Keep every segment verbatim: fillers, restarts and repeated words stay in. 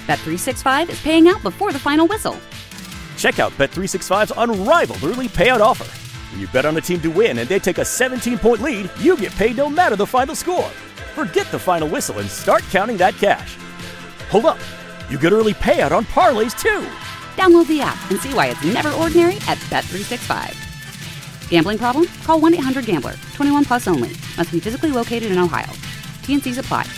Bet three sixty-five is paying out before the final whistle. Check out Bet three sixty-five's unrivaled early payout offer. When you bet on a team to win and they take a seventeen-point lead, you get paid no matter the final score. Forget the final whistle and start counting that cash. Hold up. You get early payout on parlays, too. Download the app and see why it's never ordinary at Bet three sixty-five. Gambling problem? Call one eight hundred gambler. twenty-one plus only. Must be physically located in Ohio. T N Cs apply.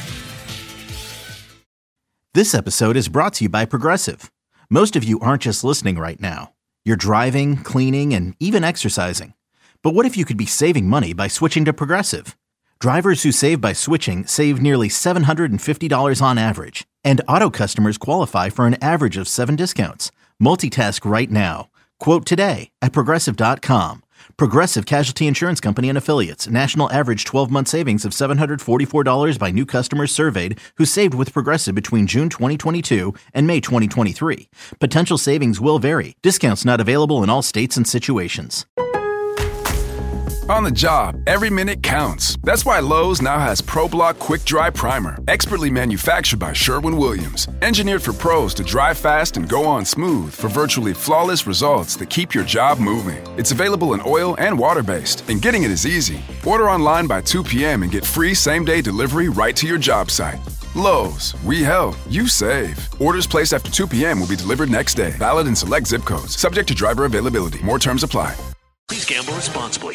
This episode is brought to you by Progressive. Most of you aren't just listening right now. You're driving, cleaning, and even exercising. But what if you could be saving money by switching to Progressive? Drivers who save by switching save nearly seven hundred fifty dollars on average. And auto customers qualify for an average of seven discounts. Multitask right now. Quote today at Progressive dot com. Progressive Casualty Insurance Company and Affiliates. National average twelve-month savings of seven hundred forty-four dollars by new customers surveyed who saved with Progressive between June twenty twenty-two and May twenty twenty-three. Potential savings will vary. Discounts not available in all states and situations. On the job, every minute counts. That's why Lowe's now has ProBlock Quick Dry Primer, expertly manufactured by Sherwin-Williams. Engineered for pros to dry fast and go on smooth for virtually flawless results that keep your job moving. It's available in oil and water-based, and getting it is easy. Order online by two p.m. and get free same-day delivery right to your job site. Lowe's, we help, you save. Orders placed after two p.m. will be delivered next day. Valid in select zip codes. Subject to driver availability. More terms apply. Please gamble responsibly.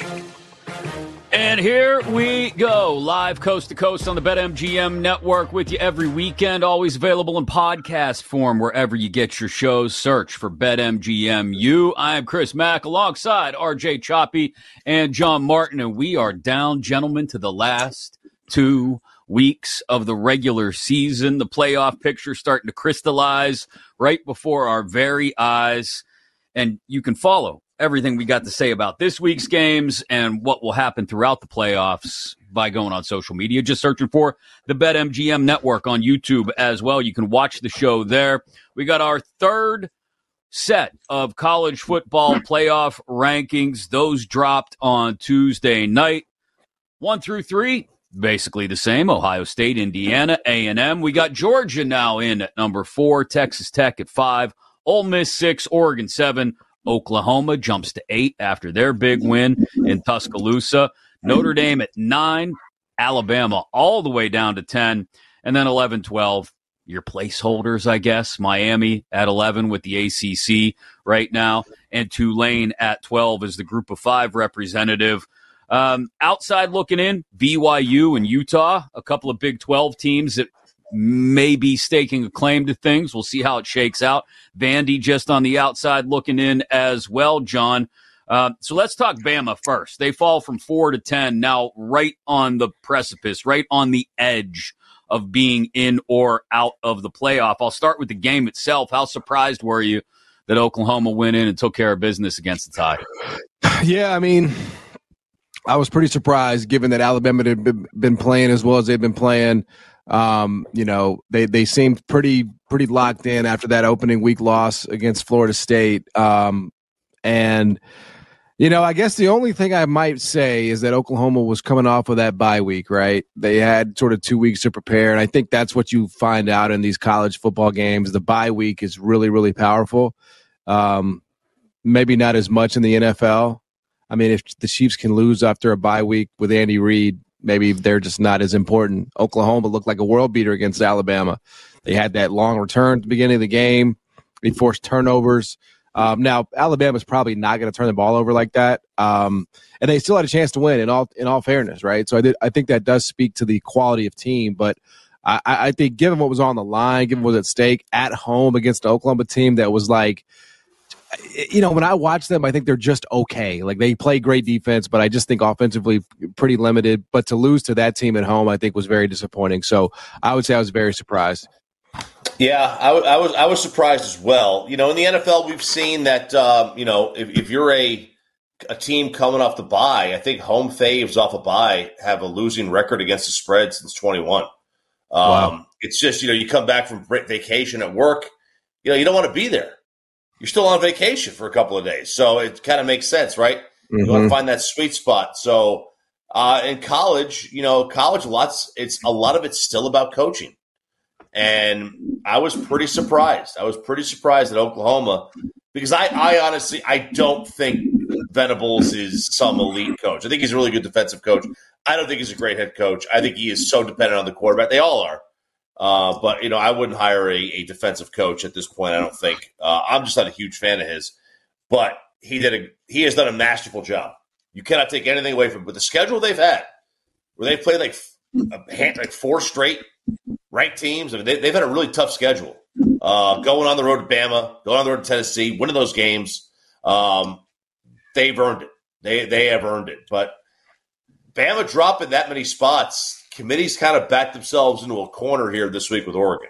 And here we go, live coast to coast on the BetMGM network with you every weekend, always available in podcast form wherever you get your shows. Search for BetMGM. I am Chris Mack alongside R J Choppy and John Martin, and we are down, gentlemen, to the last two weeks of the regular season. The playoff picture starting to crystallize right before our very eyes, and you can follow everything we got to say about this week's games and what will happen throughout the playoffs by going on social media. Just searching for the BetMGM network on YouTube as well. You can watch the show there. We got our third set of college football playoff rankings. Those dropped on Tuesday night. One through three, basically the same. Ohio State, Indiana, A and M. We got Georgia now in at number four, Texas Tech at five, Ole Miss six, Oregon seven. Oklahoma jumps to eight after their big win in Tuscaloosa. Notre Dame at nine. Alabama all the way down to ten. And then eleven, twelve, your placeholders, I guess. Miami at eleven with the A C C right now. And Tulane at twelve is the group of five representative. Um, outside looking in, B Y U and Utah, a couple of Big twelve teams that may be staking a claim to things. We'll see how it shakes out. Vandy just on the outside looking in as well, John. Uh, so let's talk Bama first. They fall from four to ten, now right on the precipice, right on the edge of being in or out of the playoff. I'll start with the game itself. How surprised were you that Oklahoma went in and took care of business against the Tide? Yeah, I mean, I was pretty surprised given that Alabama had been playing as well as they've been playing. Um, you know, they, they seemed pretty, pretty locked in after that opening week loss against Florida State. Um, and, you know, I guess the only thing I might say is that Oklahoma was coming off of that bye week, right? They had sort of two weeks to prepare. And I think that's what you find out in these college football games. The bye week is really, really powerful. Um, maybe not as much in the N F L. I mean, if the Chiefs can lose after a bye week with Andy Reid, maybe they're just not as important. Oklahoma looked like a world beater against Alabama. They had that long return at the beginning of the game. They forced turnovers. Um, now, Alabama's probably not going to turn the ball over like that. Um, and they still had a chance to win in all in all fairness, right? So I did, I think that does speak to the quality of team. But I, I think given what was on the line, given what was at stake at home against the Oklahoma team that was like, you know, when I watch them, I think they're just okay. Like, they play great defense, but I just think offensively pretty limited. But to lose to that team at home, I think was very disappointing. So I would say I was very surprised. Yeah, I, w- I was I was surprised as well. You know, in the N F L, we've seen that, uh, you know, if, if you're a a team coming off the bye, I think home faves off a bye have a losing record against the spread since twenty-one. Um, wow. It's just, you know, you come back from vacation at work, you know, you don't want to be there. You're still on vacation for a couple of days. So it kind of makes sense, right? Mm-hmm. You want to find that sweet spot. So uh, in college, you know, college, lots, it's a lot of it's still about coaching. And I was pretty surprised. I was pretty surprised at Oklahoma because I, I honestly, I don't think Venables is some elite coach. I think he's a really good defensive coach. I don't think he's a great head coach. I think he is so dependent on the quarterback. They all are. Uh, but, you know, I wouldn't hire a, a defensive coach at this point, I don't think. Uh, I'm just not a huge fan of his. But he did a he has done a masterful job. You cannot take anything away from him. But the schedule they've had, where they've played like, a, like four straight ranked teams, I mean, they, they've had a really tough schedule. Uh, going on the road to Bama, going on the road to Tennessee, winning those games, um, they've earned it. They they have earned it. But Bama dropping that many spots, committees kind of backed themselves into a corner here this week with Oregon.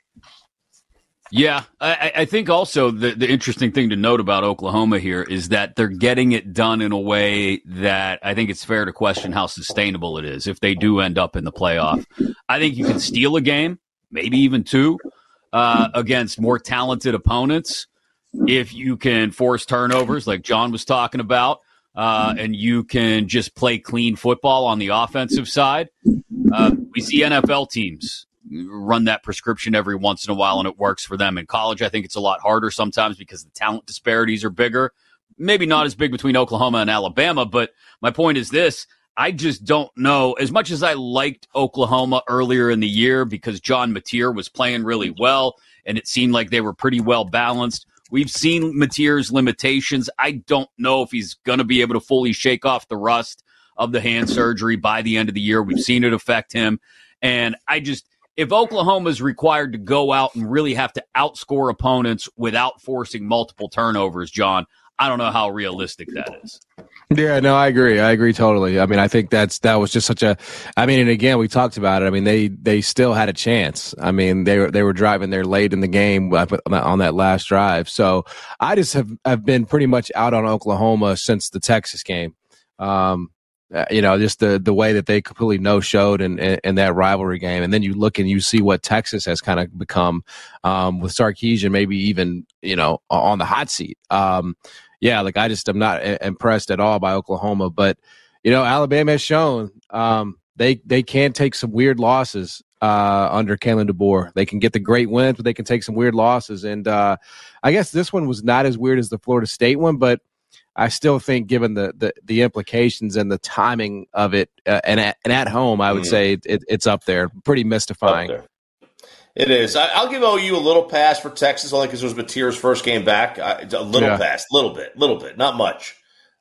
Yeah, I, I think also the, the interesting thing to note about Oklahoma here is that they're getting it done in a way that I think it's fair to question how sustainable it is if they do end up in the playoff. I think you can steal a game, maybe even two, uh, against more talented opponents if you can force turnovers like John was talking about, uh, and you can just play clean football on the offensive side. Uh, we see N F L teams run that prescription every once in a while, and it works for them. In college, I think it's a lot harder sometimes because the talent disparities are bigger. Maybe not as big between Oklahoma and Alabama, but my point is this. I just don't know. As much as I liked Oklahoma earlier in the year because John Mateer was playing really well, and it seemed like they were pretty well balanced, we've seen Mateer's limitations. I don't know if he's going to be able to fully shake off the rust of the hand surgery by the end of the year. We've seen it affect him. And I just, if Oklahoma is required to go out and really have to outscore opponents without forcing multiple turnovers, John, I don't know how realistic that is. Yeah, no, I agree. I agree totally. I mean, I think that's that was just such a. I mean, and again, we talked about it. I mean, they they still had a chance. I mean, they were they were driving there late in the game on that last drive. So I just have have been pretty much out on Oklahoma since the Texas game. Um, you know, just the, the way that they completely no-showed in, in, in that rivalry game. And then you look and you see what Texas has kind of become um, with Sarkisian, maybe even, you know, on the hot seat. Um, yeah, like I just am not impressed at all by Oklahoma. But, you know, Alabama has shown um, they, they can take some weird losses uh, under Kalen DeBoer. They can get the great wins, but they can take some weird losses. And uh, I guess this one was not as weird as the Florida State one, but I still think, given the, the, the implications and the timing of it, uh, and at and at home, I would mm. say it, it's up there. Pretty mystifying. Up there. It is. I, I'll give O U a little pass for Texas, only because it was Mateer's first game back. I, a little yeah. pass, little bit, little bit, not much,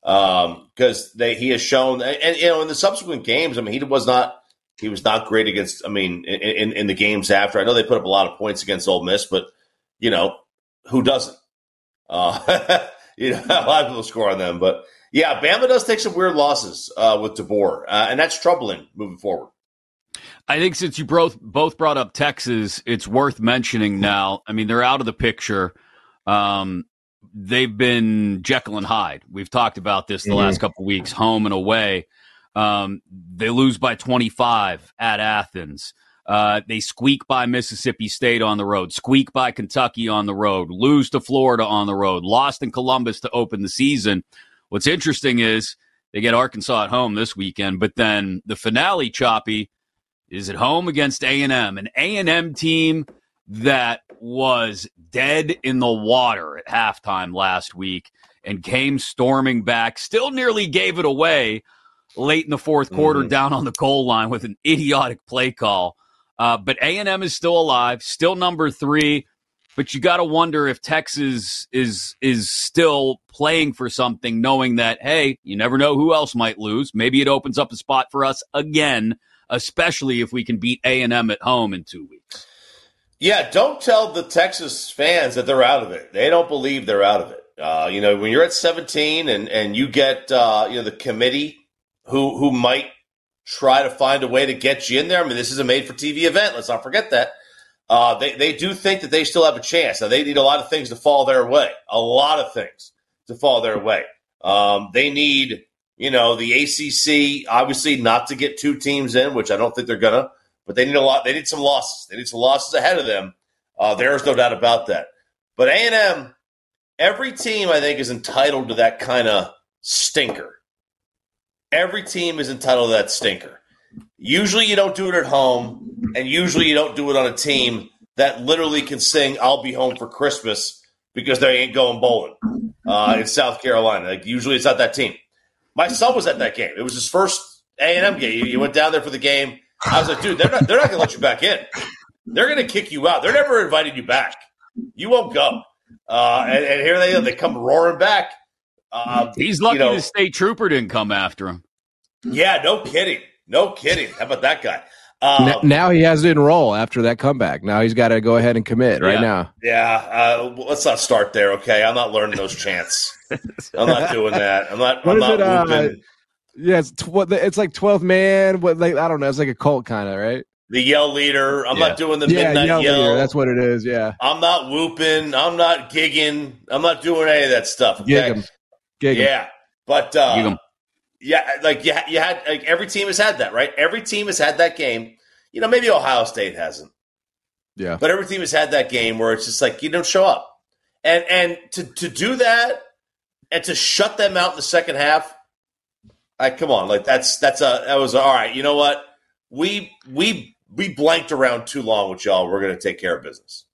because um, they he has shown, and, and you know, in the subsequent games, I mean, he was not he was not great against. I mean, in, in, in the games after, I know they put up a lot of points against Ole Miss, but you know, who doesn't? Uh, You know, a lot of people score on them. But, yeah, Bama does take some weird losses uh, with DeBoer, uh, and that's troubling moving forward. I think since you both, both brought up Texas, it's worth mentioning now. I mean, they're out of the picture. Um, they've been Jekyll and Hyde. We've talked about this the mm-hmm. last couple of weeks, home and away. Um, they lose by twenty-five at Athens. Uh, they squeak by Mississippi State on the road, squeak by Kentucky on the road, lose to Florida on the road, lost in Columbus to open the season. What's interesting is they get Arkansas at home this weekend, but then the finale, Choppy, is at home against A and M, an A and M team that was dead in the water at halftime last week and came storming back, still nearly gave it away late in the fourth quarter mm-hmm. down on the goal line with an idiotic play call. Uh, but A and M is still alive, still number three. But you got to wonder if Texas is is still playing for something, knowing that, hey, you never know who else might lose. Maybe it opens up a spot for us again, especially if we can beat A and M at home in two weeks. Yeah, don't tell the Texas fans that they're out of it. They don't believe they're out of it. Uh, you know, when you're at seventeen and, and you get uh, you know the committee who who might try to find a way to get you in there. I mean, this is a made-for-T V event. Let's not forget that. Uh, they, they do think that they still have a chance. Now, they need a lot of things to fall their way, a lot of things to fall their way. Um, they need, you know, the A C C, obviously, not to get two teams in, which I don't think they're going to, but they need a lot. They need some losses. They need some losses ahead of them. Uh, there's no doubt about that. But A and M, every team, I think, is entitled to that kind of stinker. Every team is entitled to that stinker. Usually you don't do it at home, and usually you don't do it on a team that literally can sing "I'll be home for Christmas" because they ain't going bowling uh, in South Carolina. Like usually it's not that team. My son was at that game. It was his first A and M game. He went down there for the game. I was like, dude, they're not, they're not going to let you back in. They're going to kick you out. They're never inviting you back. You won't go. Uh, and, and here they are. They come roaring back. Uh, He's lucky you know, the state trooper didn't come after him. Yeah, no kidding. No kidding. How about that guy? Um, now, now he has to enroll after that comeback. Now he's got to go ahead and commit right yeah. now. Yeah, uh, let's not start there, okay? I'm not learning those chants. I'm not doing that. I'm not. What I'm is not it, uh, whooping. Yeah, it's tw- it's like twelve man. What like I don't know. It's like a cult kind of, right? The yell leader. I'm Yeah. not doing the Yeah, midnight yell yell. leader, that's what it is. Yeah, I'm not whooping. I'm not gigging. I'm not doing any of that stuff. Okay? gig 'em. Gig 'em. Yeah, but uh, Gig 'em. yeah, like you, you had like every team has had that, right? Every team has had that game. You know, maybe Ohio State hasn't, Yeah. but every team has had that game where it's just like you don't show up, and and to to do that and to shut them out in the second half. Like, come on, like that's that's a that was all right. You know what? We we we blanked around too long with y'all. We're going to take care of business.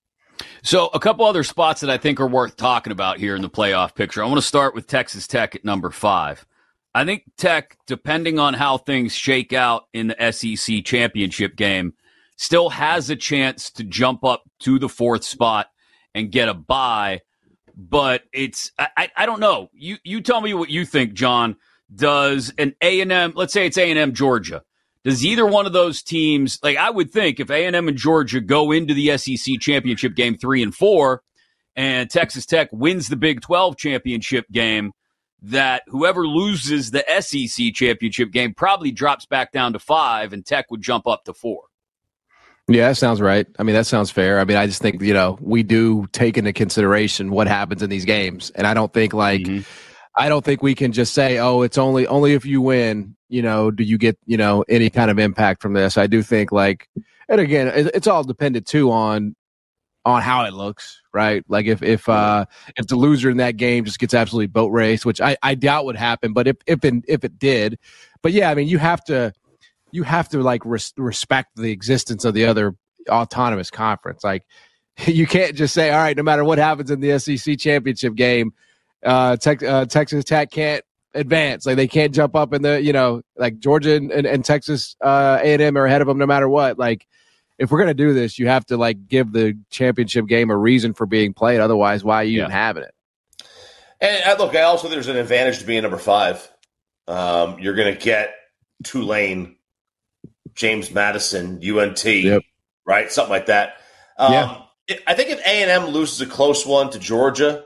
So a couple other spots that I think are worth talking about here in the playoff picture. I want to start with Texas Tech at number five. I think Tech, depending on how things shake out in the S E C championship game, still has a chance to jump up to the fourth spot and get a bye. But it's I, I, I don't know. You you tell me what you think, John. Does an A and M, let's say it's A and M Georgia, does either one of those teams, like I would think if A and M and Georgia go into the S E C championship game three and four and Texas Tech wins the Big twelve championship game, that whoever loses the S E C championship game probably drops back down to five and Tech would jump up to four. Yeah, that sounds right. I mean, that sounds fair. I mean, I just think, you know, we do take into consideration what happens in these games. And I don't think like, mm-hmm. I don't think we can just say, oh, it's only, only if you win, you know, do you get, you know, any kind of impact from this? I do think like, and again, it, it's all dependent too on, on how it looks, right? Like if, if, uh, if the loser in that game just gets absolutely boat raced, which I, I doubt would happen, but if, if, in, if it did, but yeah, I mean, you have to, you have to like res- respect the existence of the other autonomous conference. Like you can't just say, all right, no matter what happens in the S E C championship game, uh, Tex- uh, Texas Tech can't advance. Like they can't jump up in the, you know, like Georgia and, and, and Texas uh, A and M are ahead of them no matter what. Like if we're going to do this, you have to like give the championship game a reason for being played. Otherwise, why are you yeah. even having it? And uh, look, I also, there's an advantage to being number five. Um, you're going to get Tulane, James Madison, U N T, yep. right? Something like that. Um, yeah. I think if A and M loses a close one to Georgia,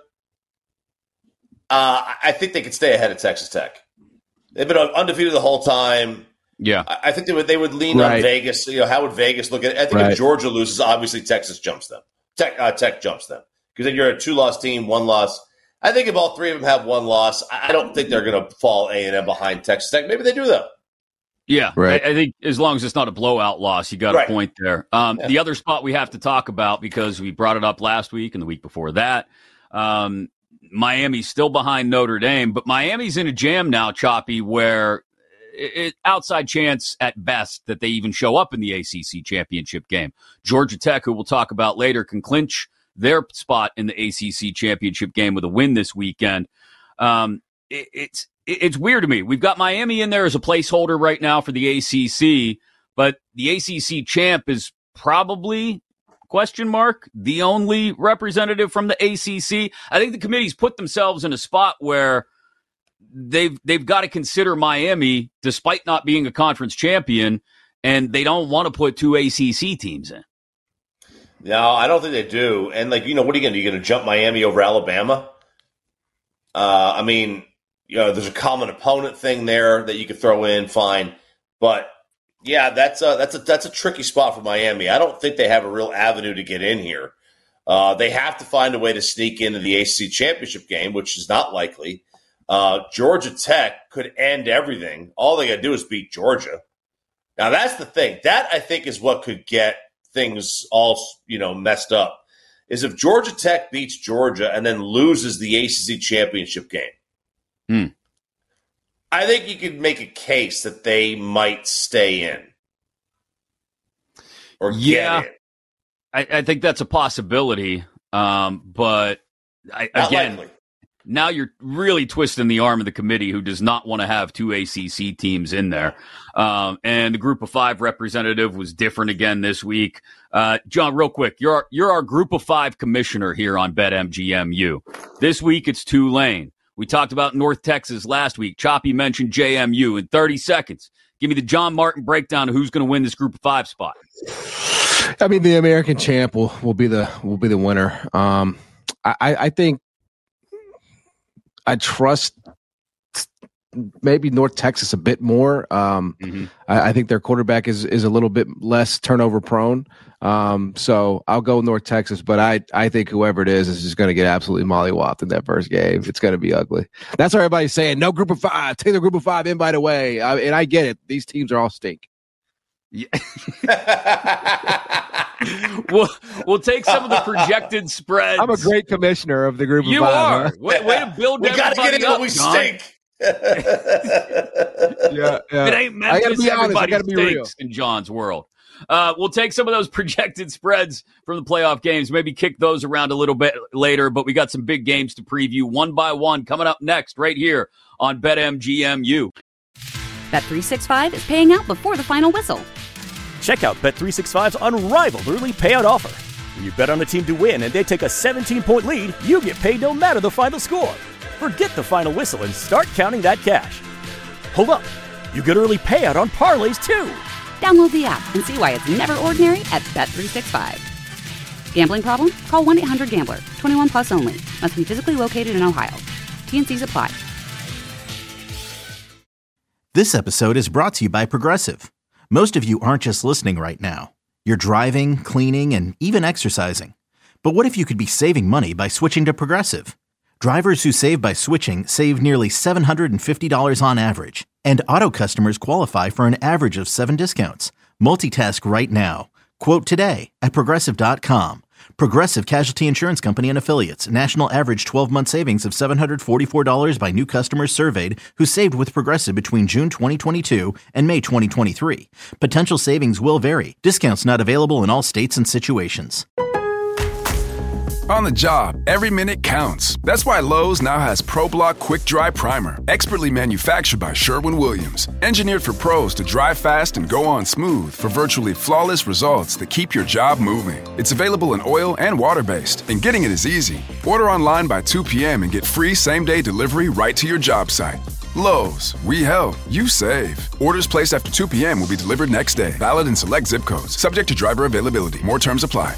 uh, I think they could stay ahead of Texas Tech. They've been undefeated the whole time. Yeah, I think they would. They would lean right. on Vegas. You know, how would Vegas look at it? I think right. if Georgia loses, obviously Texas jumps them. Tech, uh, Tech jumps them because then you're a two-loss team, one loss. I think if all three of them have one loss, I don't think they're going to fall A and M behind Texas Tech. Maybe they do though. Yeah, right. I, I think as long as it's not a blowout loss, you got right. a point there. Um, yeah. The other spot we have to talk about, because we brought it up last week and the week before that, um, Miami's still behind Notre Dame, but Miami's in a jam now, Choppy, where it, it, outside chance at best that they even show up in the A C C championship game. Georgia Tech, who we'll talk about later, can clinch their spot in the A C C championship game with a win this weekend. Um, it, it's It's weird to me. We've got Miami in there as a placeholder right now for the A C C, but the A C C champ is probably, question mark, the only representative from the A C C. I think the committee's put themselves in a spot where they've they've got to consider Miami, despite not being a conference champion, and they don't want to put two A C C teams in. No, I don't think they do. And, like, you know, what are you going to do? You're going to jump Miami over Alabama? Uh, I mean... You know, there's a common opponent thing there that you could throw in, fine. But, yeah, that's a, that's a, that's a tricky spot for Miami. I don't think they have a real avenue to get in here. Uh, they have to find a way to sneak into the A C C championship game, which is not likely. Uh, Georgia Tech could end everything. All they got to do is beat Georgia. Now, that's the thing. That, I think, is what could get things all, you know, messed up, is if Georgia Tech beats Georgia and then loses the A C C championship game. Hmm. I think you could make a case that they might stay in or yeah, get in. I, I think that's a possibility. Um, but I, again, likely. Now you're really twisting the arm of the committee, who does not want to have two A C C teams in there. Um, and the Group of Five representative was different again this week. Uh, John, real quick, you're our, you're our Group of Five commissioner here on BetMGMU. This week it's Tulane. We talked about North Texas last week. Choppy mentioned J M U. In thirty seconds, give me the John Martin breakdown of who's going to win this Group of Five spot. I mean, the American champ will, will be the will be the winner. Um, I, I think. I trust maybe North Texas a bit more. Um, mm-hmm. I, I think their quarterback is is a little bit less turnover prone. Um, so I'll go North Texas, but I, I think whoever it is is just going to get absolutely mollywopped in that first game. It's going to be ugly. That's what everybody's saying. No Group of Five. Take the Group of Five invite away. I, and I get it. These teams are all stink. Yeah. we'll, we'll take some of the projected spreads. I'm a great commissioner of the Group of you Five. You are. Huh? Way, way to build we everybody gotta get in up, when we John. stink. yeah, yeah. It ain't Memphis. I gotta be honest. I gotta be be real. In John's world. Uh, we'll take some of those projected spreads from the playoff games, maybe kick those around a little bit later, but we got some big games to preview one by one coming up next right here on BetMGMU. Bet three sixty-five is paying out before the final whistle. Check out Bet three sixty-five's unrivaled early payout offer. When you bet on a team to win and they take a seventeen-point lead, you get paid no matter the final score. Forget the final whistle and start counting that cash. Hold up. You get early payout on parlays, too. Download the app and see why it's never ordinary at Bet three sixty-five. Gambling problem? Call one eight hundred gambler. twenty-one plus only. Must be physically located in Ohio. T N Cs apply. This episode is brought to you by Progressive. Most of you aren't just listening right now. You're driving, cleaning, and even exercising. But what if you could be saving money by switching to Progressive? Drivers who save by switching save nearly seven hundred fifty dollars on average. And auto customers qualify for an average of seven discounts. Multitask right now. Quote today at Progressive dot com. Progressive Casualty Insurance Company and Affiliates. National average twelve-month savings of seven hundred forty-four dollars by new customers surveyed who saved with Progressive between June twenty twenty-two and May twenty twenty-three. Potential savings will vary. Discounts not available in all states and situations. On the job, every minute counts. That's why Lowe's now has ProBlock Quick Dry Primer, expertly manufactured by Sherwin-Williams. Engineered for pros to dry fast and go on smooth for virtually flawless results that keep your job moving. It's available in oil and water-based, and getting it is easy. Order online by two p.m. and get free same-day delivery right to your job site. Lowe's, we help, you save. Orders placed after two p.m. will be delivered next day. Valid in select zip codes. Subject to driver availability. More terms apply.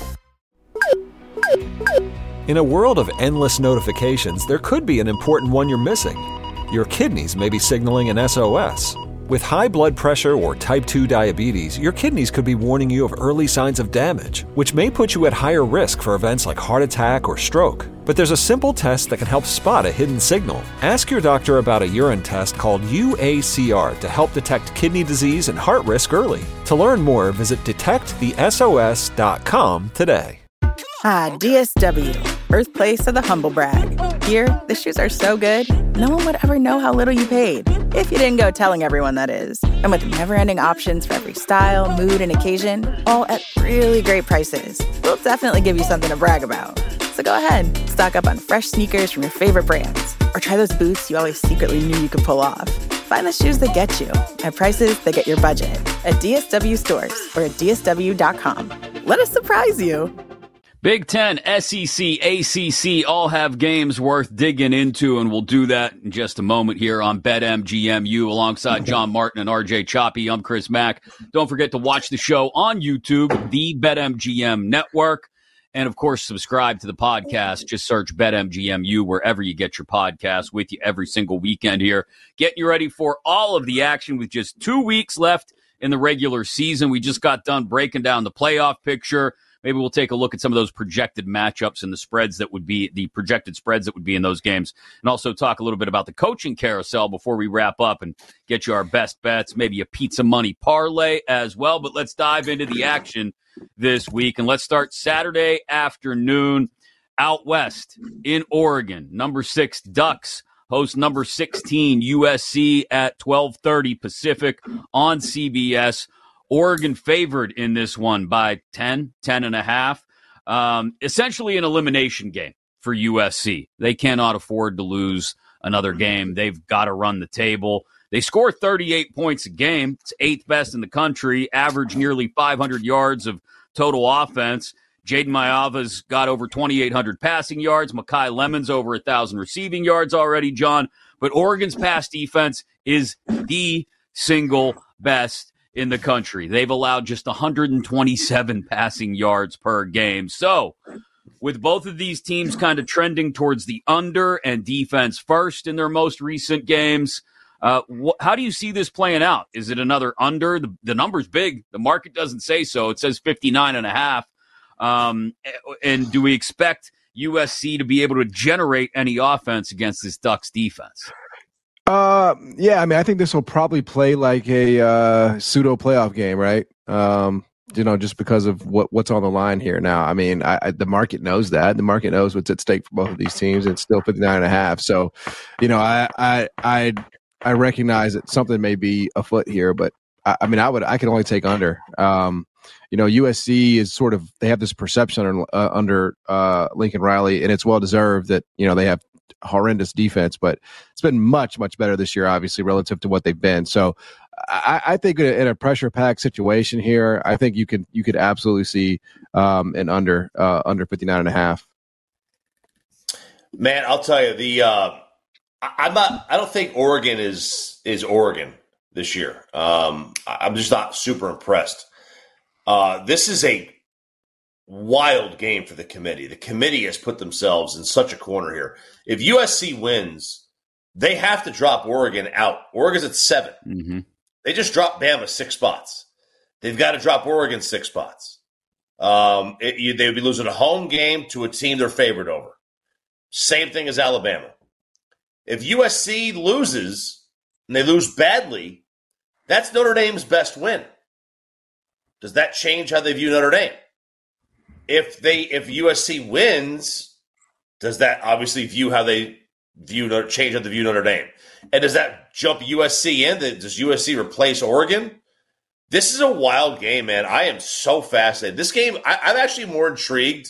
In a world of endless notifications, there could be an important one you're missing. Your kidneys may be signaling an S O S. With high blood pressure or type two diabetes, your kidneys could be warning you of early signs of damage, which may put you at higher risk for events like heart attack or stroke. But there's a simple test that can help spot a hidden signal. Ask your doctor about a urine test called U A C R to help detect kidney disease and heart risk early. To learn more, visit detect the S O S dot com today. Ah, D S W, birthplace of the humble brag. Here, the shoes are so good, no one would ever know how little you paid. If you didn't go telling everyone, that is. And with never-ending options for every style, mood, and occasion, all at really great prices, we'll definitely give you something to brag about. So go ahead, stock up on fresh sneakers from your favorite brands, or try those boots you always secretly knew you could pull off. Find the shoes that get you, at prices that get your budget, at D S W stores or at D S W dot com. Let us surprise you. Big Ten, S E C, A C C all have games worth digging into, and we'll do that in just a moment here on BetMGMU alongside John Martin and R J Choppy. I'm Chris Mack. Don't forget to watch the show on YouTube, the BetMGM Network, and, of course, subscribe to the podcast. Just search BetMGMU wherever you get your podcasts, with you every single weekend here. Getting you ready for all of the action with just two weeks left in the regular season. We just got done breaking down the playoff picture. Maybe we'll take a look at some of those projected matchups and the spreads that would be the projected spreads that would be in those games, and also talk a little bit about the coaching carousel before we wrap up and get you our best bets, maybe a pizza money parlay as well. But let's dive into the action this week, and let's start Saturday afternoon out west in Oregon. Number six Ducks host number sixteen, U S C, at twelve thirty Pacific on C B S. Oregon favored in this one by ten, ten and a half. Um, essentially an elimination game for U S C. They cannot afford to lose another game. They've got to run the table. They score thirty-eight points a game. It's eighth best in the country, average nearly five hundred yards of total offense. Jaden Mayava's got over twenty-eight hundred passing yards. Makai Lemon's over one thousand receiving yards already, John. But Oregon's pass defense is the single best in the country. They've allowed just one hundred twenty-seven passing yards per game. So, with both of these teams kind of trending towards the under and defense first in their most recent games, uh, wh- how do you see this playing out? Is it another under? The, the number's big. The market doesn't say so. It says fifty-nine and a half. Um, and do we expect U S C to be able to generate any offense against this Ducks defense? Uh, yeah, I mean, I think this will probably play like a uh, pseudo playoff game, right? Um, you know, just because of what, what's on the line here now. I mean, I, I, the market knows that. The market knows what's at stake for both of these teams. It's still fifty-nine and a half. So, you know, I I I, I recognize that something may be afoot here, but I, I mean, I would I can only take under. Um, you know, U S C is sort of, they have this perception under, uh, under uh, Lincoln Riley, and it's well deserved that, you know, they have horrendous defense, but it's been much, much better this year, obviously, relative to what they've been. So I, I think in a pressure packed situation here, I think you could, you could absolutely see um, an under, uh, under fifty-nine and a half. Man, I'll tell you, the, uh, I, I'm not, I don't think Oregon is, is Oregon this year. Um, I'm just not super impressed. Uh, this is a wild game for the committee. The committee has put themselves in such a corner here. If U S C wins, they have to drop Oregon out. Oregon's at seven. Mm-hmm. They just dropped Bama six spots. They've got to drop Oregon six spots. Um, it, you, they would be losing a home game to a team they're favored over. Same thing as Alabama. If U S C loses, and they lose badly, that's Notre Dame's best win. Does that change how they view Notre Dame? If they, if U S C wins, does that obviously view how they view change how they view Notre Dame? And does that jump U S C in? Does U S C replace Oregon? This is a wild game, man. I am so fascinated. This game, I, I'm actually more intrigued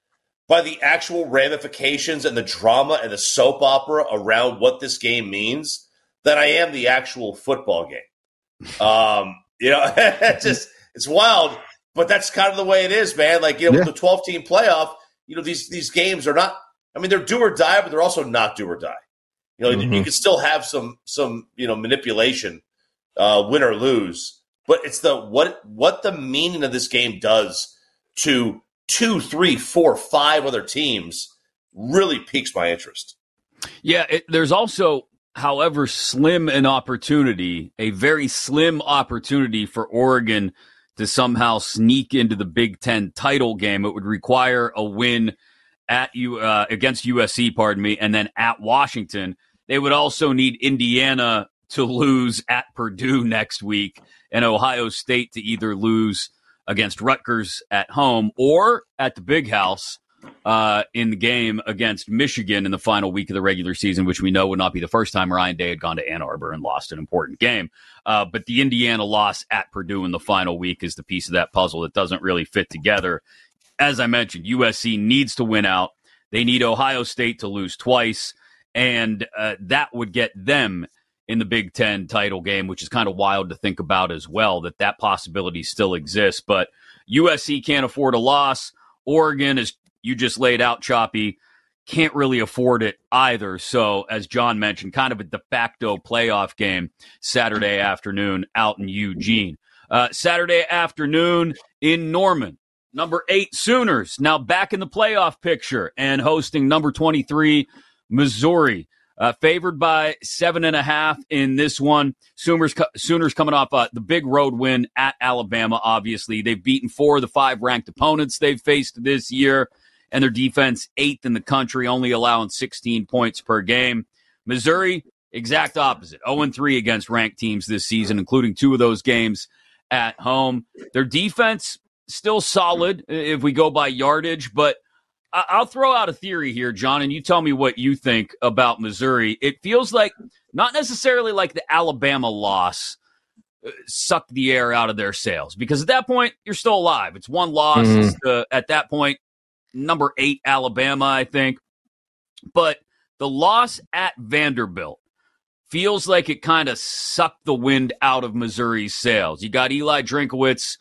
by the actual ramifications and the drama and the soap opera around what this game means than I am the actual football game. Um, you know, it's just it's wild. But that's kind of the way it is, man. Like, you know, yeah. With the twelve-team playoff, you know, these these games are not – I mean, they're do or die, but they're also not do or die. You know, mm-hmm. you can still have some, some you know, manipulation, uh, win or lose. But it's the what what the meaning of this game does to two, three, four, five other teams really piques my interest. Yeah, it, there's also, however slim an opportunity, a very slim opportunity for Oregon – to somehow sneak into the Big Ten title game. It would require a win at you uh, against U S C, pardon me, and then at Washington. They would also need Indiana to lose at Purdue next week and Ohio State to either lose against Rutgers at home or at the Big House uh, in the game against Michigan in the final week of the regular season, which we know would not be the first time Ryan Day had gone to Ann Arbor and lost an important game. Uh, but the Indiana loss at Purdue in the final week is the piece of that puzzle that doesn't really fit together. As I mentioned, U S C needs to win out. They need Ohio State to lose twice, and uh, that would get them in the Big Ten title game, which is kind of wild to think about as well, that that possibility still exists. But U S C can't afford a loss. Oregon, as you just laid out, Choppy, can't really afford it either. So, as John mentioned, kind of a de facto playoff game Saturday afternoon out in Eugene. Uh, Saturday afternoon in Norman, number eight Sooners, now back in the playoff picture and hosting number twenty-three Missouri. Uh, favored by seven and a half in this one. Sooners, Sooners coming off uh, the big road win at Alabama, obviously. They've beaten four of the five ranked opponents they've faced this year, and their defense eighth in the country, only allowing sixteen points per game. Missouri, exact opposite, oh and three against ranked teams this season, including two of those games at home. Their defense, still solid if we go by yardage, but I- I'll throw out a theory here, John, and you tell me what you think about Missouri. It feels like not necessarily like the Alabama loss uh, sucked the air out of their sails, because at that point, you're still alive. It's one loss. Mm-hmm. It's the, at that point, number eight Alabama, I think. But the loss at Vanderbilt feels like it kind of sucked the wind out of Missouri's sails. You got Eli Drinkowitz,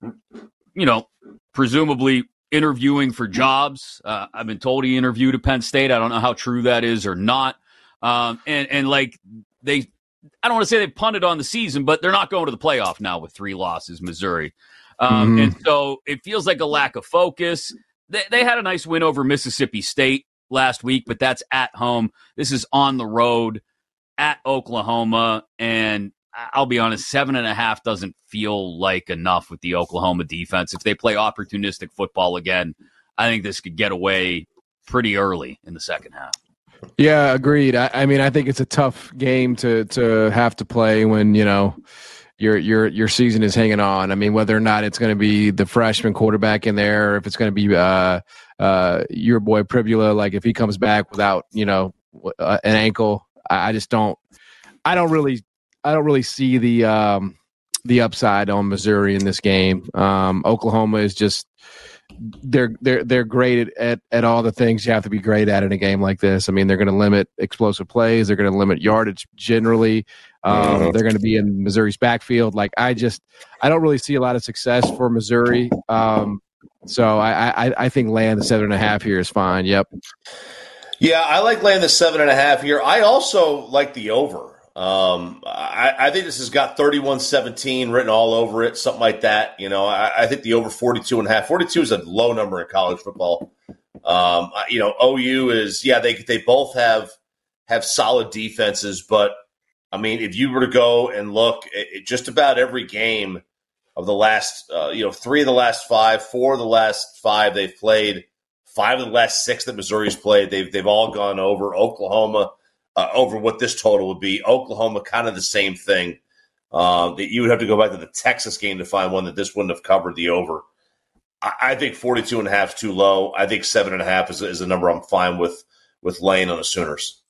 you know, presumably interviewing for jobs. Uh, I've been told he interviewed at Penn State. I don't know how true that is or not. Um, and, and like they, I don't want to say they punted on the season, but they're not going to the playoff now with three losses, Missouri. Um, Mm-hmm. And so it feels like a lack of focus. They, they had a nice win over Mississippi State last week, but that's at home. This is on the road at Oklahoma. And I'll be honest, seven and a half doesn't feel like enough with the Oklahoma defense. If they play opportunistic football again, I think this could get away pretty early in the second half. Yeah, agreed. I, I mean, I think it's a tough game to to have to play when, you know, your your your season is hanging on. I mean, whether or not it's going to be the freshman quarterback in there, or if it's going to be uh, uh, your boy Pribula, like if he comes back without, you know, uh, an ankle, I, I just don't. I don't really. I don't really see the um, the upside on Missouri in this game. Um, Oklahoma is just. They're they're they're great at, at, at all the things you have to be great at in a game like this. I mean, they're going to limit explosive plays. They're going to limit yardage generally. Um, they're going to be in Missouri's backfield. Like I just, I don't really see a lot of success for Missouri. Um, so I, I I think laying the seven and a half here is fine. Yep. Yeah, I like laying the seven and a half here. I also like the over. Um, I, I think this has got thirty-one seventeen written all over it, something like that. You know, I, I think the over forty-two and a half. forty-two is a low number in college football. Um, you know, O U is, yeah, they they both have have solid defenses, but I mean, if you were to go and look at just about every game of the last, uh, you know, three of the last five, four of the last five they've played, five of the last six that Missouri's played, they've they've all gone over. Oklahoma. Uh, over what this total would be. Oklahoma, kind of the same thing. Uh, that you would have to go back to the Texas game to find one that this wouldn't have covered the over. I, I think forty-two and a half is too low. I think seven and a half is, is a number I'm fine with with laying on the Sooners.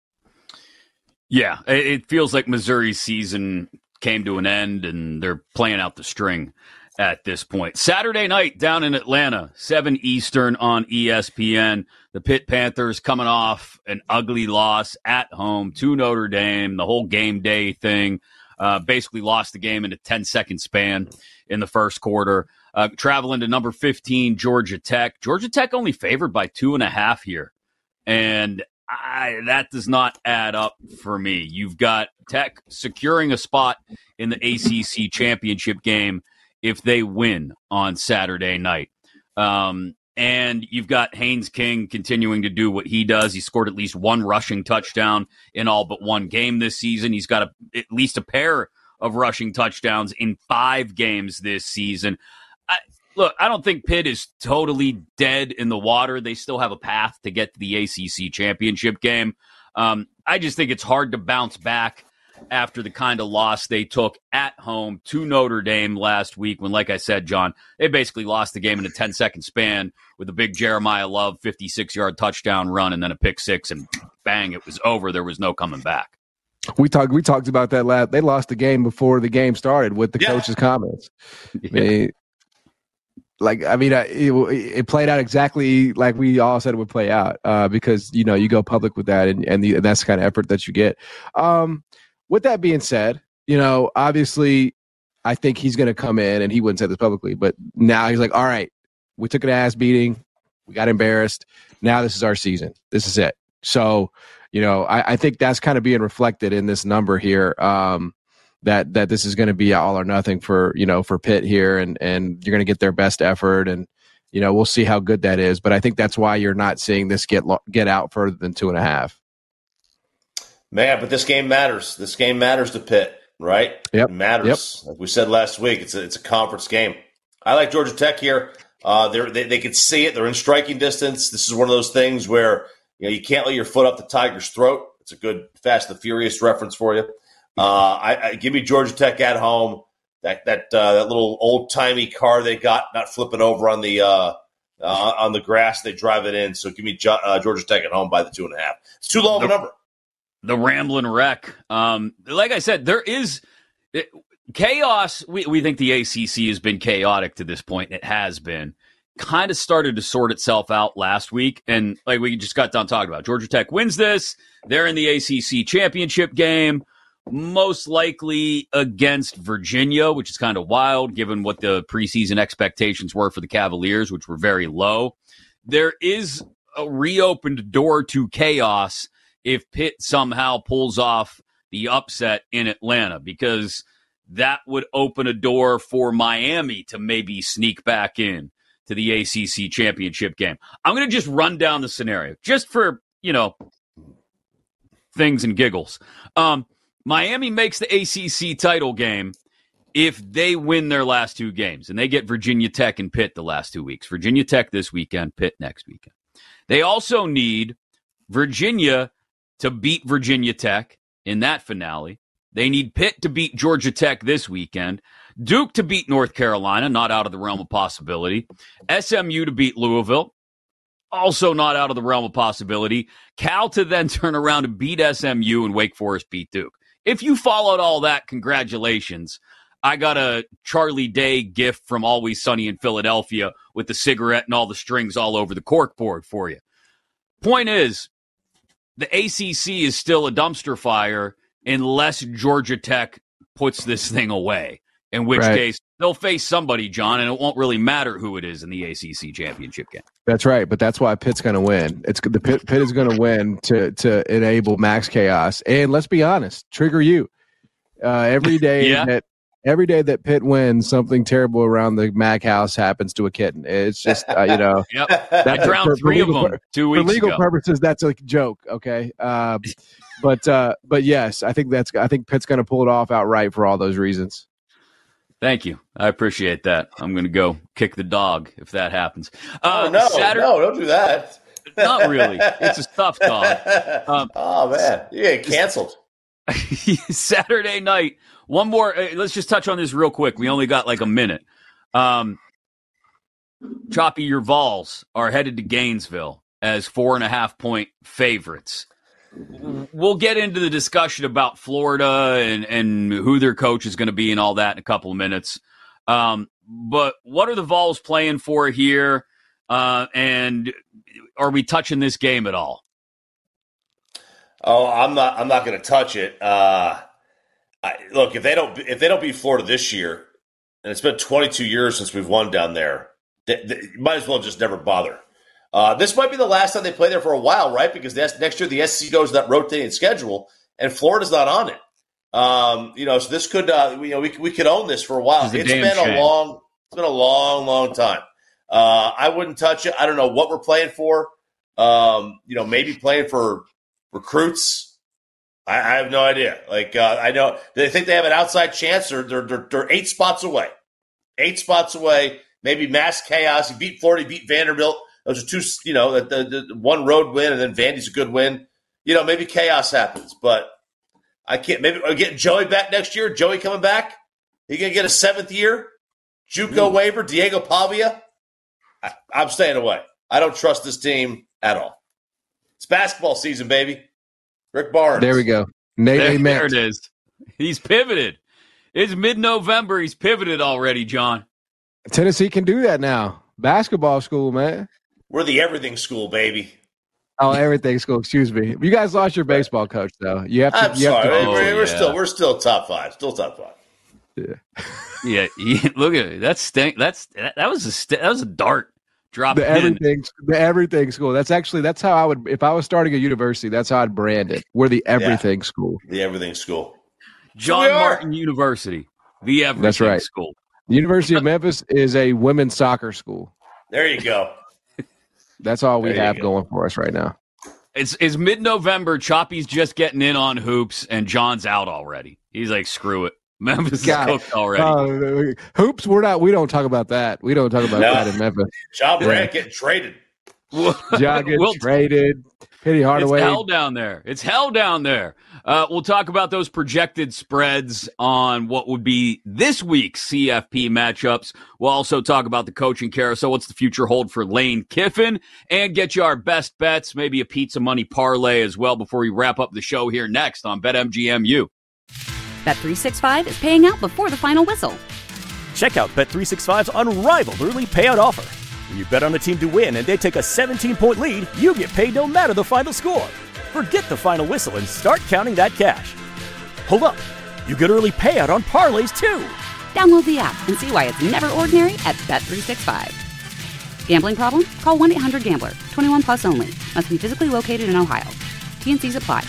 Yeah, it feels like Missouri's season came to an end and they're playing out the string at this point. Saturday night down in Atlanta, seven Eastern on E S P N. The Pitt Panthers coming off an ugly loss at home to Notre Dame. The whole game day thing, uh, basically lost the game in a ten-second span in the first quarter. Uh, traveling to number fifteen, Georgia Tech. Georgia Tech only favored by two and a half here. And I, that does not add up for me. You've got Tech securing a spot in the A C C championship game if they win on Saturday night. Um, and you've got Haynes King continuing to do what he does. He scored at least one rushing touchdown in all but one game this season. He's got a, at least a pair of rushing touchdowns in five games this season. I, look, I don't think Pitt is totally dead in the water. They still have a path to get to the A C C championship game. Um, I just think it's hard to bounce back after the kind of loss they took at home to Notre Dame last week when, like I said, John, they basically lost the game in a ten-second span with a big Jeremiah Love fifty-six-yard touchdown run and then a pick six, and bang, it was over. There was no coming back. We talked we talked about that last. They lost the game before the game started with the yeah. coach's comments. Yeah. I mean, like, I mean, it, it played out exactly like we all said it would play out uh, because, you know, you go public with that and, and, the, and that's the kind of effort that you get. Um, With that being said, you know, obviously, I think he's going to come in, and he wouldn't say this publicly, but now he's like, all right, we took an ass beating. We got embarrassed. Now this is our season. This is it. So, you know, I, I think that's kind of being reflected in this number here, um, that that this is going to be all or nothing for, you know, for Pitt here, and, and you're going to get their best effort, and, you know, we'll see how good that is. But I think that's why you're not seeing this get get out further than two and a half. Man, but this game matters. This game matters to Pitt, right? Yep. It matters. Yep. Like we said last week, it's a, it's a conference game. I like Georgia Tech here. Uh, they they can see it. They're in striking distance. This is one of those things where, you know, you can't lay your foot up the Tiger's throat. It's a good Fast and the Furious reference for you. Uh, I, I give me Georgia Tech at home. That that uh, that little old timey car they got, not flipping over on the uh, uh, on the grass. They drive it in. So give me uh, Georgia Tech at home by the two and a half. It's too low of a number. The Ramblin' Wreck. Um, like I said, there is it, chaos. We, we think the A C C has been chaotic to this point. It has been. Kind of started to sort itself out last week. And like we just got done talking about, Georgia Tech wins this. They're in the A C C championship game, most likely against Virginia, which is kind of wild given what the preseason expectations were for the Cavaliers, which were very low. There is a reopened door to chaos if Pitt somehow pulls off the upset in Atlanta, because that would open a door for Miami to maybe sneak back in to the A C C championship game. I'm going to just run down the scenario just for, you know, things and giggles. Um, Miami makes the A C C title game if they win their last two games, and they get Virginia Tech and Pitt the last two weeks. Virginia Tech this weekend, Pitt next weekend. They also need Virginia to beat Virginia Tech in that finale. They need Pitt to beat Georgia Tech this weekend. Duke to beat North Carolina, not out of the realm of possibility. S M U to beat Louisville, also not out of the realm of possibility. Cal to then turn around and beat S M U, and Wake Forest beat Duke. If you followed all that, congratulations. I got a Charlie Day gift from Always Sunny in Philadelphia with the cigarette and all the strings all over the corkboard for you. Point is, the A C C is still a dumpster fire unless Georgia Tech puts this thing away, in which right. case they'll face somebody, John, and it won't really matter who it is in the A C C championship game. That's right, but that's why Pitt's going to win. It's the Pitt, Pitt is going to win to to enable max chaos, and let's be honest, trigger you. Uh, every day yeah. that every day that Pitt wins, something terrible around the Mac house happens to a kitten. It's just uh, you know, yep. I drowned for, three for legal, of them two weeks ago. For legal ago. purposes, that's a joke, okay? Uh, but uh, but yes, I think that's I think Pitt's going to pull it off outright for all those reasons. Thank you. I appreciate that. I'm going to go kick the dog if that happens. Uh, oh, no, Saturday, no, don't do that. Not really. It's a stuffed dog. Um, oh, man. You get canceled. Saturday night. One more. Uh, let's just touch on this real quick. We only got like a minute. Um, Choppy, your Vols are headed to Gainesville as four and a half point favorites. We'll get into the discussion about Florida and, and who their coach is going to be and all that in a couple of minutes. Um, but what are the Vols playing for here? Uh, and are we touching this game at all? Oh, I'm not. I'm not going to touch it. Uh, I, look, if they don't, if they don't beat Florida this year, and it's been twenty-two years since we've won down there, they, they might as well just never bother. Uh, this might be the last time they play there for a while, right? Because that's, next year the S E C goes to that rotating schedule, and Florida's not on it. Um, you know, so this could, uh, you know, we we could own this for a while. It's, a it's been shame. a long, it's been a long, long time. Uh, I wouldn't touch it. I don't know what we're playing for. Um, you know, maybe playing for recruits. I, I have no idea. Like, uh, I know they think they have an outside chance, or they're, they're they're eight spots away. Eight spots away. Maybe mass chaos. You beat Florida, you beat Vanderbilt. Those are two, you know, the, the, the one road win, and then Vandy's a good win. You know, maybe chaos happens, but I can't. Maybe we're getting Joey back next year. Joey coming back. He gonna get a seventh year JUCO mm. waiver. Diego Pavia. I, I'm staying away. I don't trust this team at all. It's basketball season, baby. Rick Barnes. There we go. Nate there, there it is. He's pivoted. It's mid-November. He's pivoted already, John. Tennessee can do that now. Basketball school, man. We're the everything school, baby. Oh, everything school. Excuse me. You guys lost your baseball coach, though. You have to. I'm you sorry. Have to, we're, oh, we're yeah. still we're still top five. Still top five. Yeah. yeah, yeah. Look at it. That's stink. That's that, that was a st- that was a dart drop. The everything. The everything school. That's actually that's how I would if I was starting a university. That's how I'd brand it. We're the everything yeah. school. The everything school. John Martin University. The everything that's right. school. The University of Memphis is a women's soccer school. There you go. That's all we there have go. going for us right now. It's it's mid-November. Choppy's just getting in on hoops, and John's out already. He's like, screw it. Memphis God. is cooked already. Uh, hoops, we're not. We don't talk about that. We don't talk about no. that in Memphis. John Brand yeah. getting traded. John getting we'll, traded. Penny Hardaway. It's hell down there. It's hell down there. Uh, we'll talk about those projected spreads on what would be this week's C F P matchups. We'll also talk about the coaching carousel. What's the future hold for Lane Kiffin? And get you our best bets, maybe a pizza money parlay as well before we wrap up the show here next on BetMGMU. Bet three sixty-five is paying out before the final whistle. Check out Bet three sixty-five's unrivaled early payout offer. When you bet on a team to win and they take a seventeen-point lead, you get paid no matter the final score. Forget the final whistle and start counting that cash. Hold up. You get early payout on parlays, too. Download the app and see why it's never ordinary at Bet three sixty-five. Gambling problem? Call one eight hundred gambler. twenty-one plus only. Must be physically located in Ohio. T and C's apply.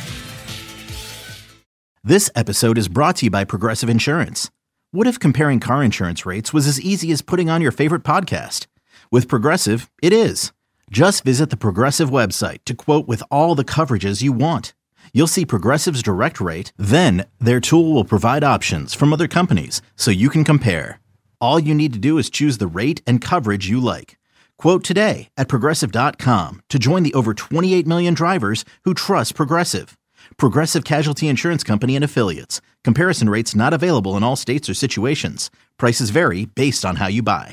This episode is brought to you by Progressive Insurance. What if comparing car insurance rates was as easy as putting on your favorite podcast? With Progressive, it is. Just visit the Progressive website to quote with all the coverages you want. You'll see Progressive's direct rate, then their tool will provide options from other companies so you can compare. All you need to do is choose the rate and coverage you like. Quote today at Progressive dot com to join the over twenty-eight million drivers who trust Progressive. Progressive Casualty Insurance Company and Affiliates. Comparison rates not available in all states or situations. Prices vary based on how you buy.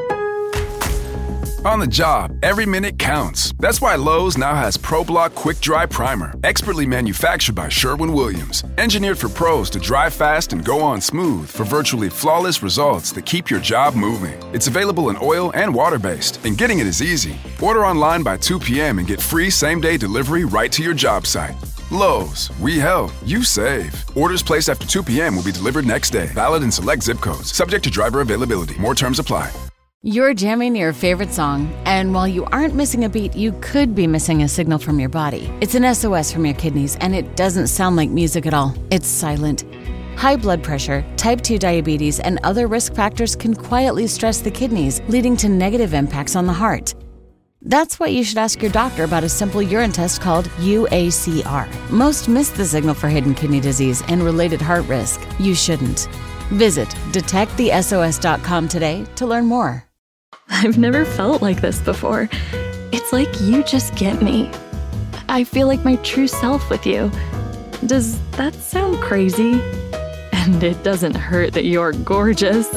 On the job, every minute counts. That's why Lowe's now has ProBlock Quick Dry Primer, expertly manufactured by Sherwin-Williams. Engineered for pros to dry fast and go on smooth for virtually flawless results that keep your job moving. It's available in oil and water-based, and getting it is easy. Order online by two p.m. and get free same-day delivery right to your job site. Lowe's, we help, you save. Orders placed after two p.m. will be delivered next day. Valid in select zip codes. Subject to driver availability. More terms apply. You're jamming your favorite song, and while you aren't missing a beat, you could be missing a signal from your body. It's an S O S from your kidneys, and it doesn't sound like music at all. It's silent. High blood pressure, type two diabetes, and other risk factors can quietly stress the kidneys, leading to negative impacts on the heart. That's why you should ask your doctor about a simple urine test called U A C R. Most miss the signal for hidden kidney disease and related heart risk. You shouldn't. Visit detect the S O S dot com today to learn more. I've never felt like this before. It's like you just get me. I feel like my true self with you. Does that sound crazy? And it doesn't hurt that you're gorgeous.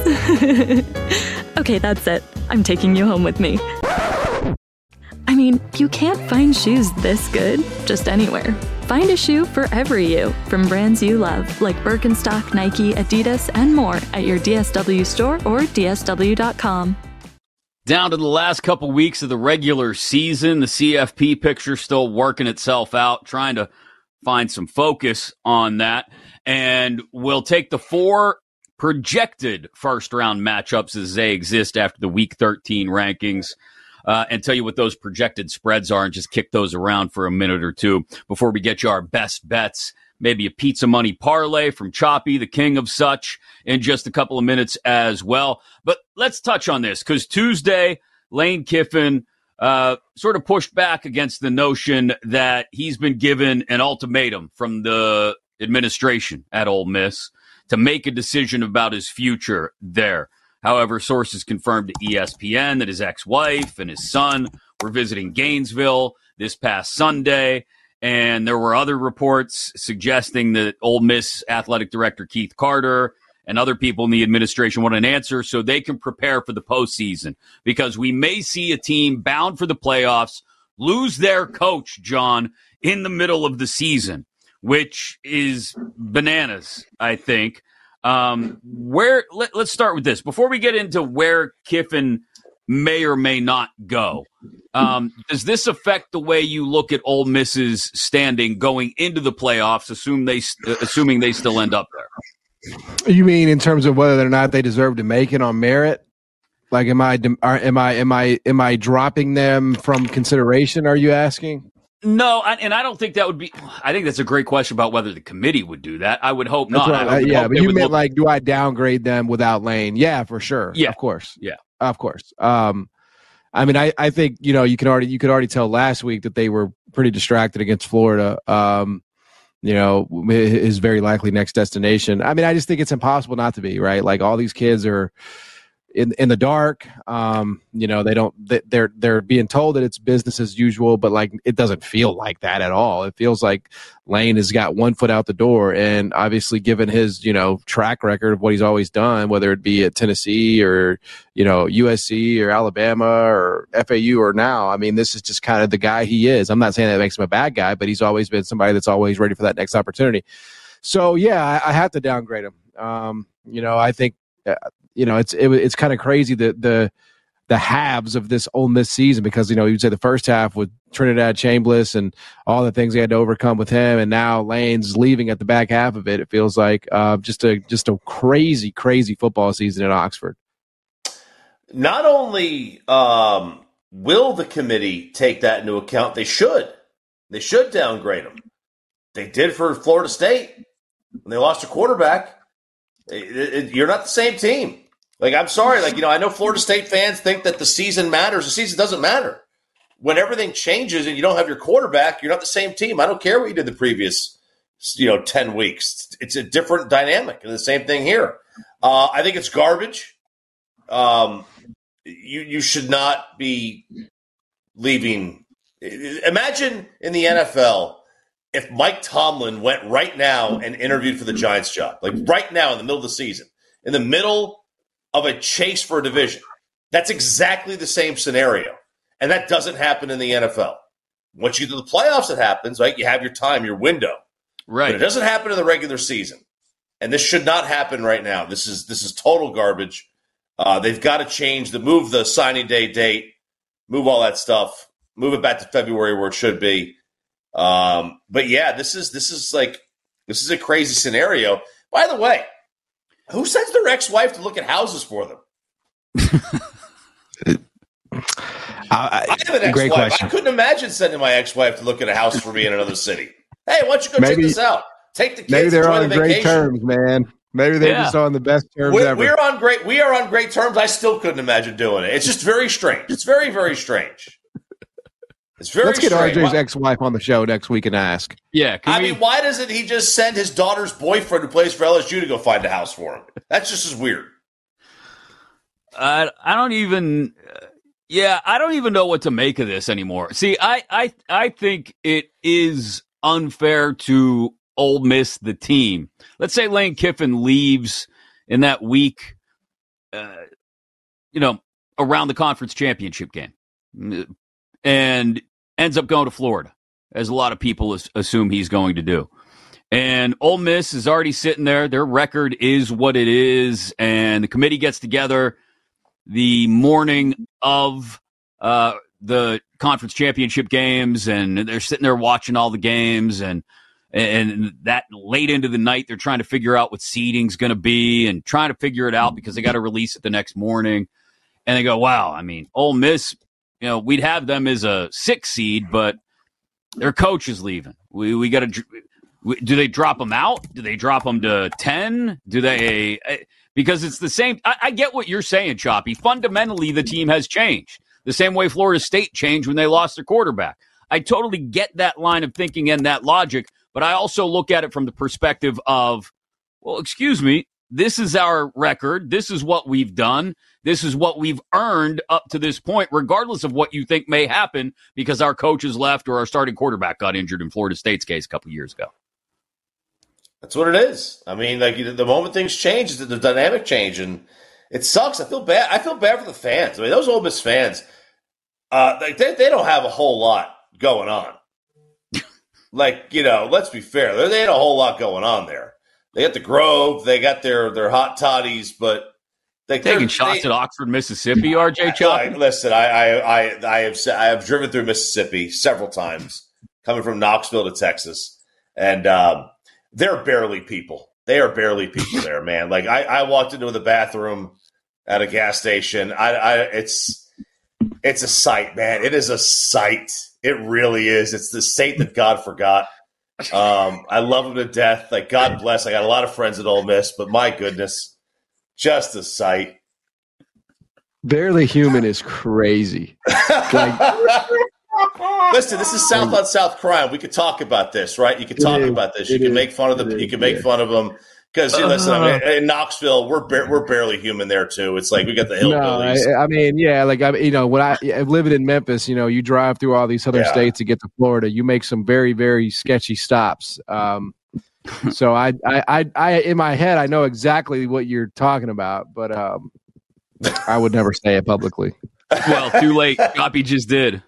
Okay, that's it. I'm taking you home with me. I mean, you can't find shoes this good just anywhere. Find a shoe for every you from brands you love, like Birkenstock, Nike, Adidas, and more at your D S W store or D S W dot com. Down to the last couple weeks of the regular season, the C F P picture still working itself out, trying to find some focus on that. And we'll take the four projected first-round matchups as they exist after the Week thirteen rankings uh, and tell you what those projected spreads are and just kick those around for a minute or two before we get you our best bets. Maybe a pizza money parlay from Choppy, the king of such, in just a couple of minutes as well. But let's touch on this because Tuesday, Lane Kiffin uh, sort of pushed back against the notion that he's been given an ultimatum from the administration at Ole Miss to make a decision about his future there. However, sources confirmed to E S P N that his ex-wife and his son were visiting Gainesville this past Sunday. And there were other reports suggesting that Ole Miss athletic director Keith Carter and other people in the administration want an answer so they can prepare for the postseason. Because we may see a team bound for the playoffs lose their coach, John, in the middle of the season, which is bananas, I think. Um, where let, let's start with this. Before we get into where Kiffin may or may not go, um, does this affect the way you look at Ole Miss's standing going into the playoffs, assume they, uh, assuming they still end up there? You mean in terms of whether or not they deserve to make it on merit? Like, am I, am I, am I, am I dropping them from consideration? Are you asking? No, and I don't think that would be. I think that's a great question about whether the committee would do that. I would hope not. Right. I would yeah, hope but you meant look- like, do I downgrade them without Lane? Yeah, for sure. Yeah, of course. Yeah, of course. Um, I mean, I, I think you know you can already you could already tell last week that they were pretty distracted against Florida. Um, you know, his very likely next destination. I mean, I just think it's impossible not to be, right? Like all these kids are in in the dark. Um, you know, they don't. They're they're being told that it's business as usual, but like it doesn't feel like that at all. It feels like Lane has got one foot out the door, and obviously, given his you know track record of what he's always done, whether it be at Tennessee or you know U S C or Alabama or F A U or now, I mean, this is just kind of the guy he is. I'm not saying that makes him a bad guy, but he's always been somebody that's always ready for that next opportunity. So yeah, I, I have to downgrade him. Um, you know, I think. Uh, You know, it's it, it's kind of crazy that the the halves of this Ole Miss season, because you know you'd say the first half with Trinidad Chambliss and all the things they had to overcome with him, and now Lane's leaving at the back half of it. It feels like uh, just a just a crazy, crazy football season in Oxford. Not only um, will the committee take that into account, they should. They should downgrade him. They did for Florida State when they lost a quarterback. It, it, you're not the same team. Like, I'm sorry. Like, you know, I know Florida State fans think that the season matters. The season doesn't matter. When everything changes and you don't have your quarterback, you're not the same team. I don't care what you did the previous, you know, ten weeks. It's a different dynamic. And the same thing here. Uh, I think it's garbage. Um, you you should not be leaving. Imagine in the N F L if Mike Tomlin went right now and interviewed for the Giants job, like right now in the middle of the season, in the middle of a chase for a division. That's exactly the same scenario. And that doesn't happen in the N F L. Once you get to the playoffs, it happens, right? You have your time, your window. Right. But it doesn't happen in the regular season. And this should not happen right now. This is this is total garbage. Uh, they've got to change the move the signing day date, move all that stuff, move it back to February where it should be. Um, but yeah, this is this is like this is a crazy scenario. By the way, who sends their ex-wife to look at houses for them? uh, I have an great ex-wife. question. I couldn't imagine sending my ex-wife to look at a house for me in another city. Hey, why don't you go Maybe- check this out? Take the kids. Maybe they're enjoy on the great vacation. terms, man. Maybe they're Yeah. just on the best terms We, ever. we're on great. We are on great terms. I still couldn't imagine doing it. It's just very strange. It's very, very strange. It's very. Let's get strange. R J's Why- ex-wife on the show next week and ask. Yeah. Can I we, mean, why doesn't he just send his daughter's boyfriend who plays for L S U to go find a house for him? That's just as weird. I I don't even. Uh, yeah, I don't even know what to make of this anymore. See, I I I think it is unfair to Ole Miss, the team. Let's say Lane Kiffin leaves in that week, uh, you know, around the conference championship game, and ends up going to Florida, as a lot of people as, assume he's going to do. And Ole Miss is already sitting there. Their record is what it is, and the committee gets together the morning of uh, the conference championship games, and they're sitting there watching all the games, and and that late into the night, they're trying to figure out what seeding's going to be and trying to figure it out because they got to release it the next morning. And they go, wow, I mean, Ole Miss, you know, we'd have them as a six seed, but their coach is leaving. We we got to. Do they drop them out? Do they drop them to ten? Do they? Because it's the same. I, I get what you're saying, Choppy. Fundamentally, the team has changed the same way Florida State changed when they lost their quarterback. I totally get that line of thinking and that logic, but I also look at it from the perspective of, well, excuse me, this is our record. This is what we've done. This is what we've earned up to this point, regardless of what you think may happen because our coaches left or our starting quarterback got injured in Florida State's case a couple years ago. That's what it is. I mean, like the moment things change, the dynamic change, and it sucks. I feel bad. I feel bad for the fans. I mean, those Ole Miss fans, uh, like they they don't have a whole lot going on. Like, you know, let's be fair. They, they had a whole lot going on there. They got the Grove. They got their their hot toddies, but they taking shots they, at Oxford, Mississippi. R J Choppy. Listen, I I I I have I have driven through Mississippi several times, coming from Knoxville to Texas, and. Um, They're barely people. They are barely people there, man. Like I, I walked into the bathroom at a gas station. I, I, it's, it's a sight, man. It is a sight. It really is. It's the state that God forgot. Um, I love them to death. Like God bless. I got a lot of friends at Ole Miss, but my goodness, just a sight. Barely human is crazy. Like, listen, this is South on South crime. We could talk about this, right? You could talk is, about this. You can is, make fun of the. You is, can make yeah. fun of them Because uh, listen, I mean, in Knoxville, we're ba- we're barely human there too. It's like we got the hillbillies. No, I, I mean, yeah, like I, you know, when I living in Memphis, you know, you drive through all these other yeah. states to get to Florida. You make some very, very sketchy stops. Um, so I, I, I, I, in my head, I know exactly what you're talking about, but um, I would never say it publicly. Well, too late. Copy just did.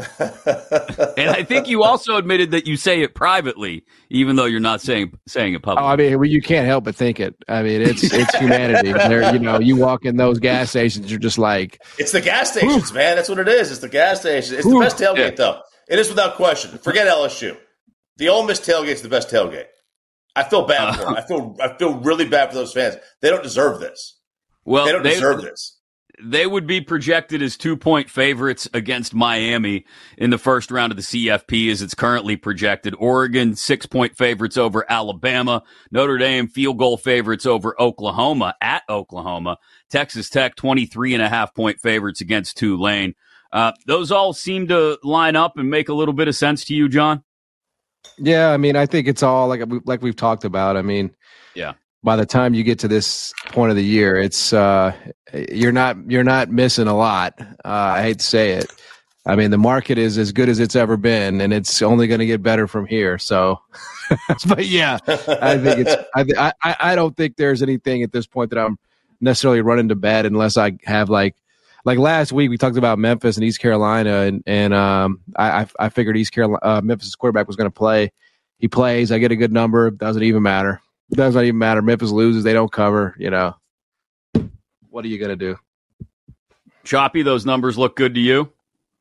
And I think you also admitted that you say it privately, even though you're not saying saying it publicly. Oh, I mean, well, you can't help but think it. I mean, it's it's humanity. There, you know, you walk in those gas stations, you're just like, it's the gas stations, man. That's what it is. It's the gas stations. It's the best tailgate, yeah. though. It is without question. Forget L S U. The Ole Miss tailgate's the best tailgate. I feel bad uh, for them. I feel I feel really bad for those fans. They don't deserve this. Well, they don't they, deserve this. They would be projected as two-point favorites against Miami in the first round of the C F P as it's currently projected. Oregon, six-point favorites over Alabama. Notre Dame, field goal favorites over Oklahoma at Oklahoma. Texas Tech, twenty-three and a half point favorites against Tulane. Uh, those all seem to line up and make a little bit of sense to you, John? Yeah, I mean, I think it's all like, like we've talked about. I mean, yeah. By the time you get to this point of the year, it's uh, you're not you're not missing a lot. Uh, I hate to say it. I mean, the market is as good as it's ever been, and it's only going to get better from here. So, but yeah, I think it's. I, I I don't think there's anything at this point that I'm necessarily running to bed unless I have like like last week we talked about Memphis and East Carolina, and and um, I I figured East Carolina uh, Memphis quarterback was going to play. He plays. I get a good number. Doesn't even matter. It doesn't even matter. Memphis loses. They don't cover. You know, what are you going to do? Choppy, those numbers look good to you?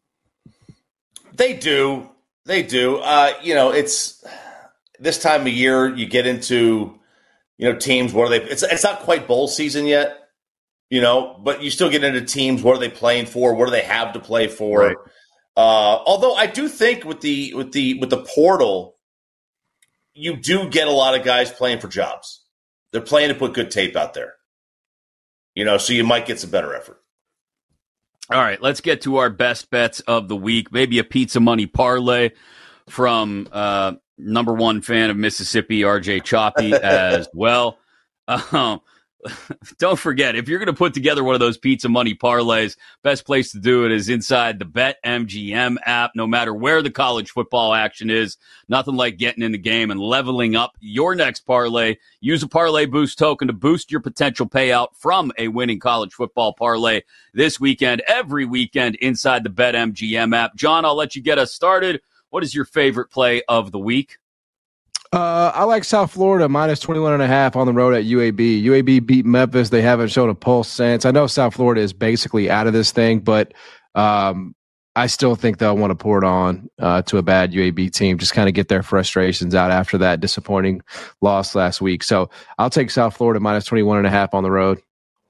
They do. They do. Uh, you know, it's this time of year you get into, you know, teams where they it's it's not quite bowl season yet, you know, but you still get into teams. What are they playing for? What do they have to play for? Right. Uh, although I do think with the with the with the portal, you do get a lot of guys playing for jobs. They're playing to put good tape out there. You know, so you might get some better effort. All right, let's get to our best bets of the week. Maybe a pizza money parlay from uh, number one fan of Mississippi, R J Choppy, as well. Um, don't forget, if you're going to put together one of those pizza money parlays, best place to do it is inside the BetMGM app. No matter where the college football action is, nothing like getting in the game and leveling up your next parlay. Use a Parlay Boost token to boost your potential payout from a winning college football parlay this weekend, every weekend inside the BetMGM app. John, I'll let you get us started. What is your favorite play of the week? Uh, I like South Florida minus twenty-one and a half on the road at U A B. U A B beat Memphis. They haven't shown a pulse since. I know South Florida is basically out of this thing, but um, I still think they'll want to pour it on uh, to a bad U A B team, just kind of get their frustrations out after that disappointing loss last week. So I'll take South Florida minus twenty-one and a half on the road.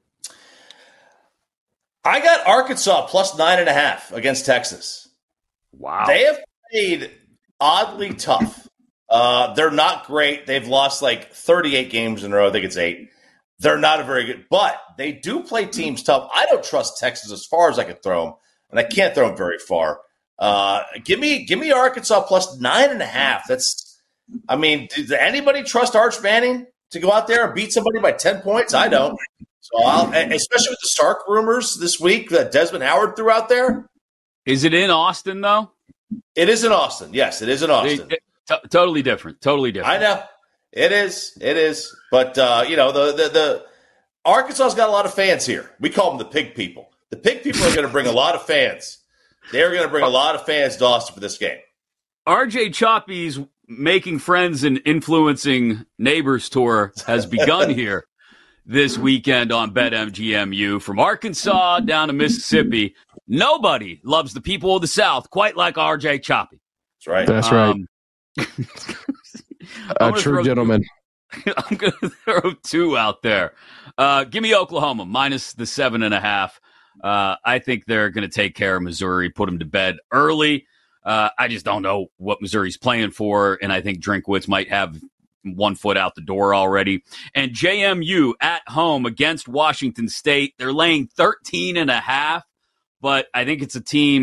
I got Arkansas plus nine and a half against Texas. Wow. They have played oddly tough. Uh, they're not great. They've lost like thirty-eight games in a row. I think it's eight. They're not a very good, but they do play teams tough. I don't trust Texas as far as I can throw them, and I can't throw them very far. Uh, give me, give me Arkansas plus nine and a half. That's, I mean, does anybody trust Arch Manning to go out there and beat somebody by ten points? I don't. So I'll, especially with the Sark rumors this week that Desmond Howard threw out there. Is it in Austin though? It is in Austin. Yes, it is in Austin. It, it, T- totally different. Totally different. I know. It is. It is. But, uh, you know, the, the, the Arkansas's got a lot of fans here. We call them the pig people. The pig people are going to bring a lot of fans. They're going to bring a lot of fans to Austin for this game. R J Choppy's Making Friends and Influencing Neighbors tour has begun here this weekend on BetMGMU. From Arkansas down to Mississippi, nobody loves the people of the South quite like R J Choppy. That's right. That's right. Um, a true throw, gentleman. I'm going to throw two out there. Uh, give me Oklahoma minus the seven and a half. Uh, I think they're going to take care of Missouri, put them to bed early. Uh, I just don't know what Missouri's playing for, and I think Drinkwitz might have one foot out the door already. And J M U at home against Washington State. They're laying thirteen and a half, but I think it's a team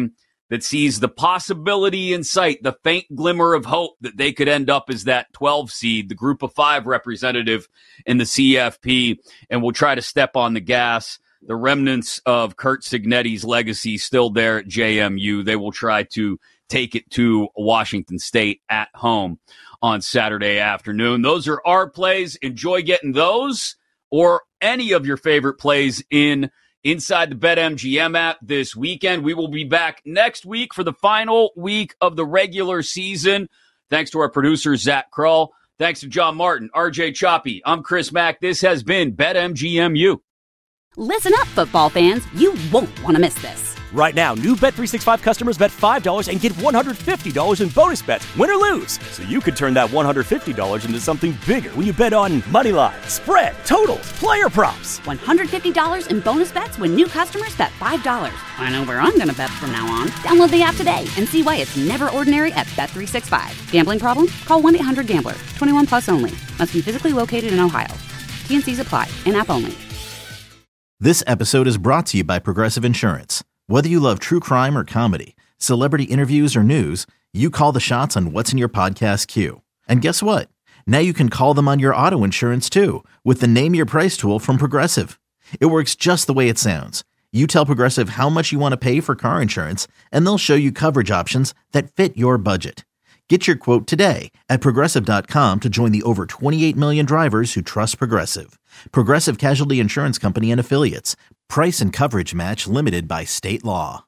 that sees the possibility in sight, the faint glimmer of hope that they could end up as that twelve seed, the group of five representative in the C F P, and will try to step on the gas. The remnants of Curt Cignetti's legacy still there at J M U. They will try to take it to Washington State at home on Saturday afternoon. Those are our plays. Enjoy getting those or any of your favorite plays in inside the BetMGM app this weekend. We will be back next week for the final week of the regular season. Thanks to our producer, Zach Krull. Thanks to John Martin, R J Choppy. I'm Chris Mack. This has been BetMGMU. Listen up, football fans. You won't want to miss this. Right now, new Bet three sixty-five customers bet five dollars and get one hundred fifty dollars in bonus bets, win or lose. So you could turn that one hundred fifty dollars into something bigger when you bet on money line, spread, totals, player props. one hundred fifty dollars in bonus bets when new customers bet five dollars. I know where I'm going to bet from now on. Download the app today and see why it's never ordinary at Bet three sixty-five. Gambling problem? Call one eight hundred gambler. twenty-one plus only. Must be physically located in Ohio. T and C's apply. In-app only. This episode is brought to you by Progressive Insurance. Whether you love true crime or comedy, celebrity interviews or news, you call the shots on what's in your podcast queue. And guess what? Now you can call them on your auto insurance too with the Name Your Price tool from Progressive. It works just the way it sounds. You tell Progressive how much you want to pay for car insurance, and they'll show you coverage options that fit your budget. Get your quote today at Progressive dot com to join the over twenty-eight million drivers who trust Progressive. Progressive Casualty Insurance Company and Affiliates. Price and coverage match limited by state law.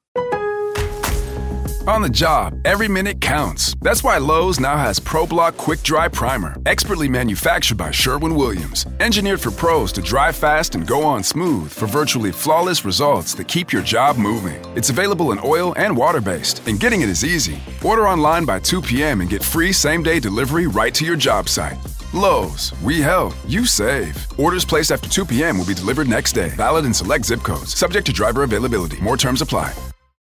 On the job, every minute counts. That's why Lowe's now has ProBlock Quick Dry Primer, expertly manufactured by Sherwin-Williams. Engineered for pros to dry fast and go on smooth for virtually flawless results that keep your job moving. It's available in oil and water-based, and getting it is easy. Order online by two p.m. and get free same-day delivery right to your job site. Lowe's, we help, you save. Orders placed after two p.m. will be delivered next day. Valid in select zip codes. Subject to driver availability. More terms apply.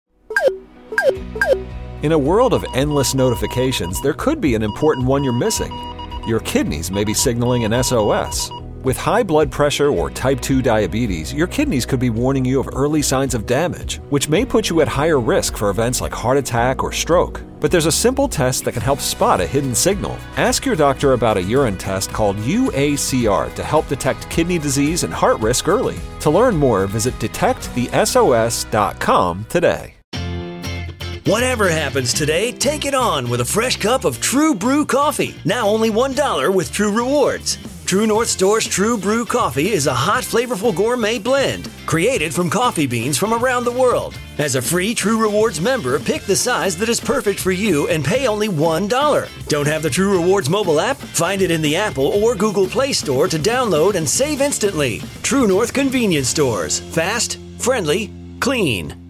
In a world of endless notifications, there could be an important one you're missing. Your kidneys may be signaling an S O S. With high blood pressure or type two diabetes, your kidneys could be warning you of early signs of damage, which may put you at higher risk for events like heart attack or stroke. But there's a simple test that can help spot a hidden signal. Ask your doctor about a urine test called U A C R to help detect kidney disease and heart risk early. To learn more, visit detect the S O S dot com today. Whatever happens today, take it on with a fresh cup of True Brew coffee. Now only one dollar with True Rewards. True North Store's True Brew coffee is a hot, flavorful gourmet blend created from coffee beans from around the world. As a free True Rewards member, pick the size that is perfect for you and pay only one dollar. Don't have the True Rewards mobile app? Find it in the Apple or Google Play Store to download and save instantly. True North Convenience Stores. Fast, friendly, clean.